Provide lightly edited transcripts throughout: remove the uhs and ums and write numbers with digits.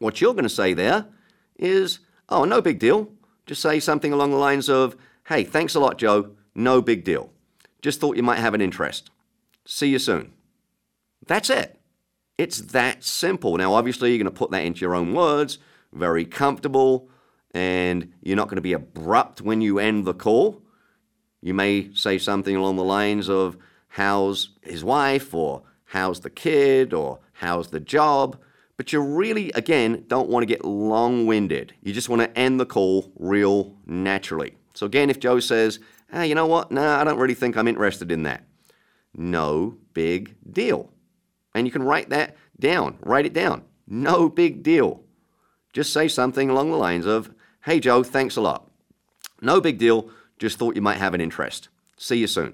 What you're going to say there is, oh, no big deal. Just say something along the lines of, hey, thanks a lot, Joe. No big deal. Just thought you might have an interest. See you soon. That's it. It's that simple. Now, obviously, you're going to put that into your own words, very comfortable, and you're not going to be abrupt when you end the call. You may say something along the lines of, how's his wife, or how's the kid, or how's the job? But you really, again, don't want to get long-winded. You just want to end the call real naturally. So again, if Joe says, hey, you know what? No, I don't really think I'm interested in that. No big deal. And you can write that down. Write it down. No big deal. Just say something along the lines of, hey, Joe, thanks a lot. No big deal. Just thought you might have an interest. See you soon.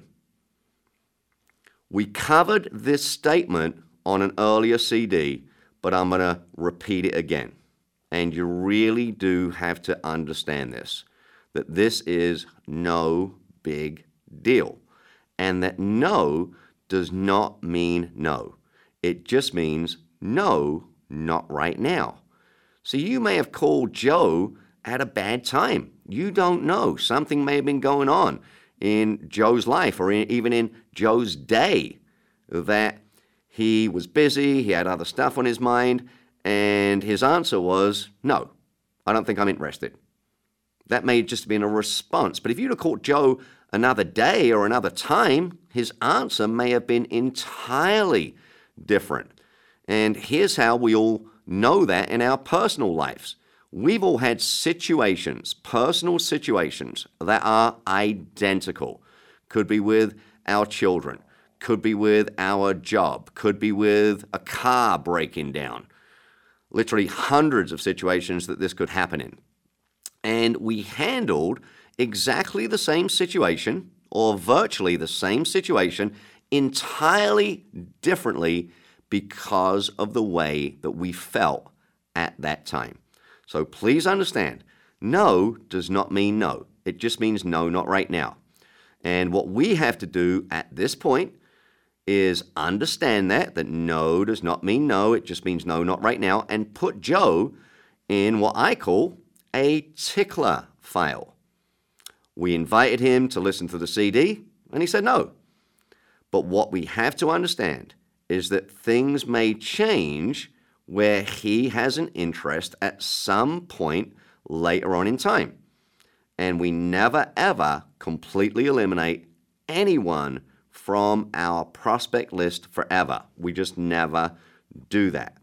We covered this statement on an earlier CD, but I'm going to repeat it again. And you really do have to understand this, that this is no big deal. And that no does not mean no. It just means no, not right now. So you may have called Joe at a bad time. You don't know. Something may have been going on in Joe's life or even in Joe's day that he was busy, he had other stuff on his mind, and his answer was, no, I don't think I'm interested. That may have just been a response. But if you'd have called Joe another day or another time, his answer may have been entirely different. And here's how we all know that in our personal lives. We've all had situations, personal situations, that are identical. Could be with our children, could be with our job, could be with a car breaking down. Literally hundreds of situations that this could happen in. And we handled exactly the same situation, or virtually the same situation, entirely differently because of the way that we felt at that time. So please understand, no does not mean no. It just means no, not right now. And what we have to do at this point is understand that no does not mean no. It just means no, not right now, and put Joe in what I call a tickler file. We invited him to listen to the CD, and he said no. But what we have to understand is that things may change where he has an interest at some point later on in time. And we never, ever completely eliminate anyone from our prospect list forever. We just never do that.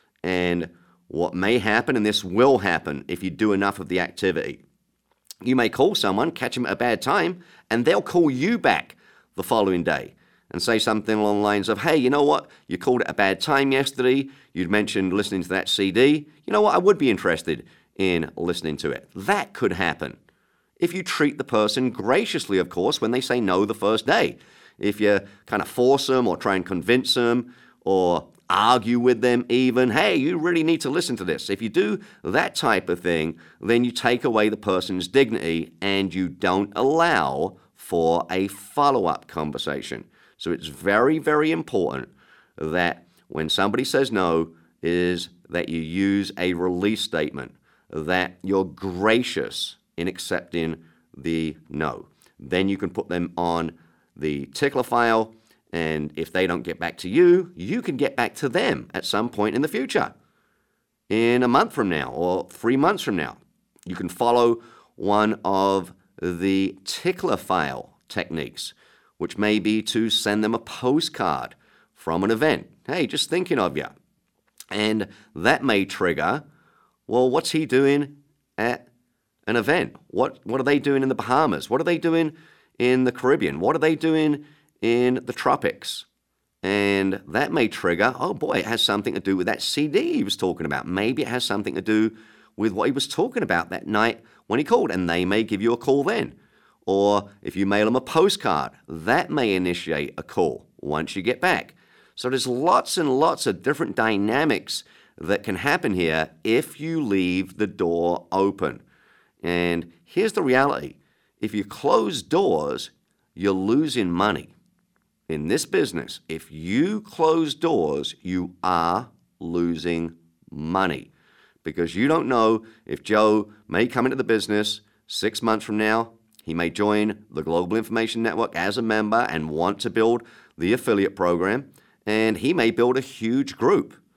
And what may happen, and this will happen if you do enough of the activity, you may call someone, catch them at a bad time, and they'll call you back the following day and say something along the lines of, hey, you know what? You called at a bad time yesterday. You'd mentioned listening to that CD. You know what? I would be interested in listening to it. That could happen if you treat the person graciously, of course, when they say no the first day. If you kind of force them or try and convince them or argue with them even, hey, you really need to listen to this. If you do that type of thing, then you take away the person's dignity and you don't allow for a follow-up conversation. So it's very, very important that when somebody says no, is that you use a release statement, that you're gracious in accepting the no. Then you can put them on the tickler file, and if they don't get back to you, you can get back to them at some point in the future. In a month from now or 3 months from now, you can follow one of the tickler file techniques, which may be to send them a postcard from an event. Hey, just thinking of you. And that may trigger, well, what's he doing at an event? What are they doing in the Bahamas? What are they doing in the Caribbean? What are they doing in the tropics? And that may trigger, oh boy, it has something to do with that CD he was talking about. Maybe it has something to do with what he was talking about that night when he called, and they may give you a call then. Or if you mail them a postcard, that may initiate a call once you get back. So there's lots and lots of different dynamics that can happen here if you leave the door open. And here's the reality. If you close doors, you're losing money. In this business, if you close doors, you are losing money because you don't know if Joe may come into the business 6 months from now. He may join the Global Information Network as a member and want to build the affiliate program, and he may build a huge group